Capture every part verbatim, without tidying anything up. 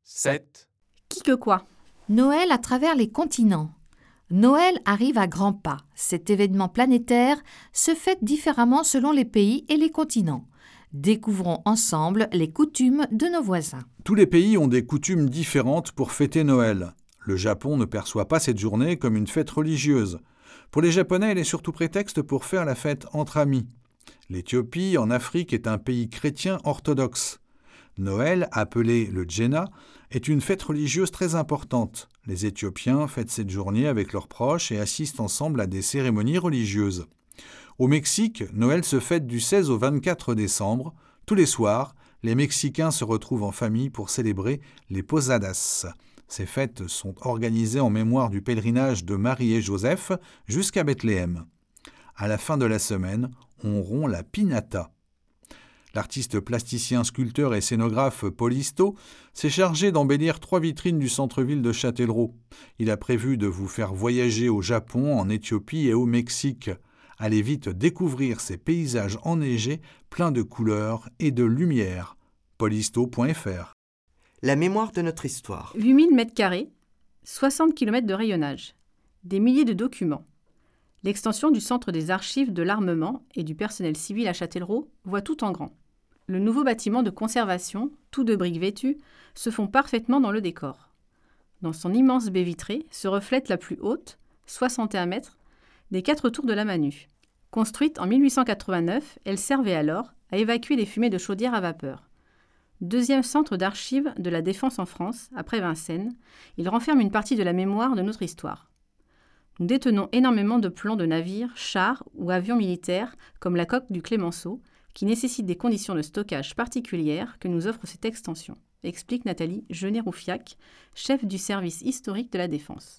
sept, Qui que quoi? Noël à travers les continents. Noël arrive à grands pas. Cet événement planétaire se fête différemment selon les pays et les continents. Découvrons ensemble les coutumes de nos voisins. Tous les pays ont des coutumes différentes pour fêter Noël. Le Japon ne perçoit pas cette journée comme une fête religieuse. Pour les Japonais, elle est surtout prétexte pour faire la fête entre amis. L'Éthiopie, en Afrique, est un pays chrétien orthodoxe. Noël, appelé le Djena, est une fête religieuse très importante. Les Éthiopiens fêtent cette journée avec leurs proches et assistent ensemble à des cérémonies religieuses. Au Mexique, Noël se fête du seize au vingt-quatre décembre. Tous les soirs, les Mexicains se retrouvent en famille pour célébrer les Posadas. Ces fêtes sont organisées en mémoire du pèlerinage de Marie et Joseph jusqu'à Bethléem. À la fin de la semaine, on rompt la piñata. L'artiste plasticien, sculpteur et scénographe Paul Histo s'est chargé d'embellir trois vitrines du centre-ville de Châtellerault. Il a prévu de vous faire voyager au Japon, en Éthiopie et au Mexique. Allez vite découvrir ces paysages enneigés, pleins de couleurs et de lumière. paul histo point f r. La mémoire de notre histoire. huit mille mètres carrés, soixante kilomètres de rayonnage, des milliers de documents. L'extension du centre des archives de l'armement et du personnel civil à Châtellerault voit tout en grand. Le nouveau bâtiment de conservation, tout de briques vêtues, se fond parfaitement dans le décor. Dans son immense baie vitrée se reflète la plus haute, soixante et un mètres, des quatre tours de la Manu. Construite en mille huit cent quatre-vingt-neuf, elle servait alors à évacuer les fumées de chaudières à vapeur. Deuxième centre d'archives de la défense en France, après Vincennes, il renferme une partie de la mémoire de notre histoire. Nous détenons énormément de plans de navires, chars ou avions militaires, comme la coque du Clémenceau, qui nécessitent des conditions de stockage particulières que nous offre cette extension, explique Nathalie Genet-Roufiac, chef du service historique de la Défense.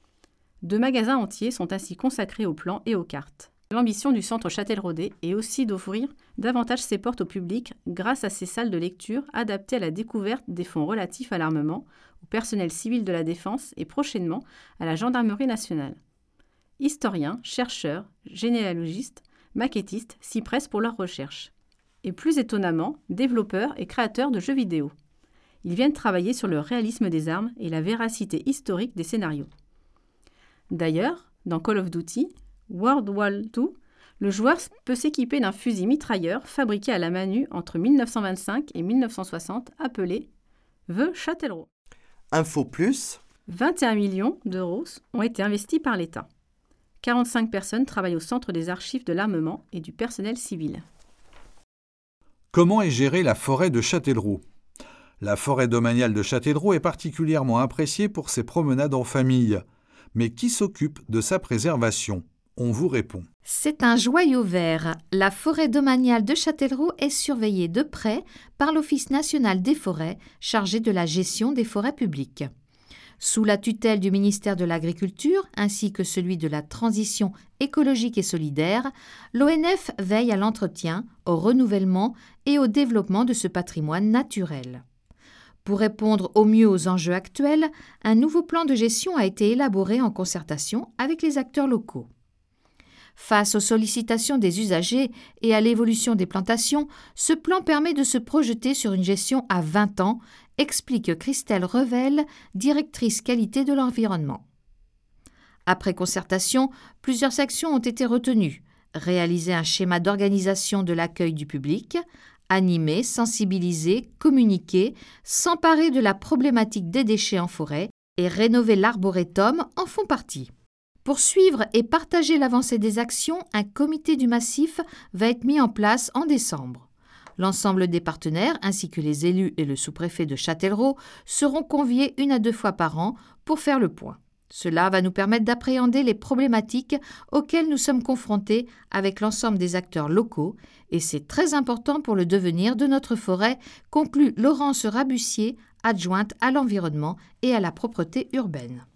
Deux magasins entiers sont ainsi consacrés aux plans et aux cartes. L'ambition du centre châtelleraudais est aussi d'offrir davantage ses portes au public grâce à ses salles de lecture adaptées à la découverte des fonds relatifs à l'armement, au personnel civil de la Défense et prochainement à la Gendarmerie nationale. Historiens, chercheurs, généalogistes, maquettistes s'y pressent pour leurs recherches. Et plus étonnamment, développeurs et créateurs de jeux vidéo. Ils viennent travailler sur le réalisme des armes et la véracité historique des scénarios. D'ailleurs, dans Call of Duty, World War deux, le joueur peut s'équiper d'un fusil mitrailleur fabriqué à la Manu entre mille neuf cent vingt-cinq et mille neuf cent soixante appelé The Châtellerault. Info plus. vingt et un millions d'euros ont été investis par l'État. quarante-cinq personnes travaillent au centre des archives de l'armement et du personnel civil. Comment est gérée la forêt de Châtellerault ? La forêt domaniale de Châtellerault est particulièrement appréciée pour ses promenades en famille. Mais qui s'occupe de sa préservation ? On vous répond. C'est un joyau vert. La forêt domaniale de Châtellerault est surveillée de près par l'Office national des forêts, chargé de la gestion des forêts publiques. Sous la tutelle du ministère de l'Agriculture ainsi que celui de la Transition écologique et solidaire, l'O N F veille à l'entretien, au renouvellement et au développement de ce patrimoine naturel. Pour répondre au mieux aux enjeux actuels, un nouveau plan de gestion a été élaboré en concertation avec les acteurs locaux. Face aux sollicitations des usagers et à l'évolution des plantations, ce plan permet de se projeter sur une gestion à vingt ans, explique Christelle Revel, directrice qualité de l'environnement. Après concertation, plusieurs actions ont été retenues. Réaliser un schéma d'organisation de l'accueil du public, animer, sensibiliser, communiquer, s'emparer de la problématique des déchets en forêt et rénover l'arboretum en font partie. Pour suivre et partager l'avancée des actions, un comité du massif va être mis en place en décembre. L'ensemble des partenaires, ainsi que les élus et le sous-préfet de Châtellerault, seront conviés une à deux fois par an pour faire le point. Cela va nous permettre d'appréhender les problématiques auxquelles nous sommes confrontés avec l'ensemble des acteurs locaux et c'est très important pour le devenir de notre forêt, conclut Laurence Rabussier, adjointe à l'environnement et à la propreté urbaine.